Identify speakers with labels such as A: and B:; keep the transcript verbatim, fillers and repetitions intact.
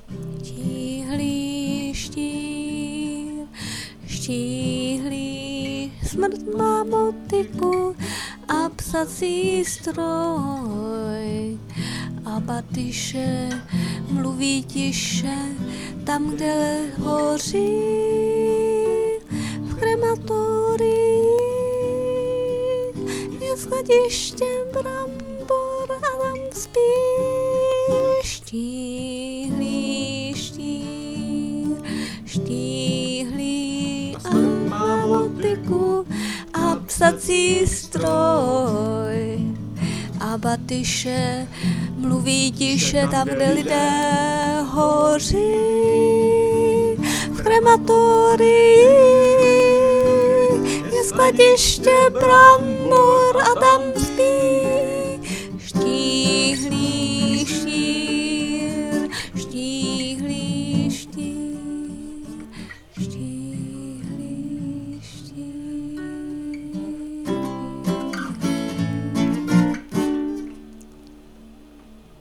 A: Štíhlý štír, štíhlý, smrt má motiku a psací stroj. A Batyše mluví tiše tam, kde hoří, v krematorii je skladištěm brambor a tam spí. Štíhlý štír, štíhlý a má motiku a psací stroj. A Batyše mluví tiše tam, kde lidé hoří, v krematorii je skladiště brambor a tam spí.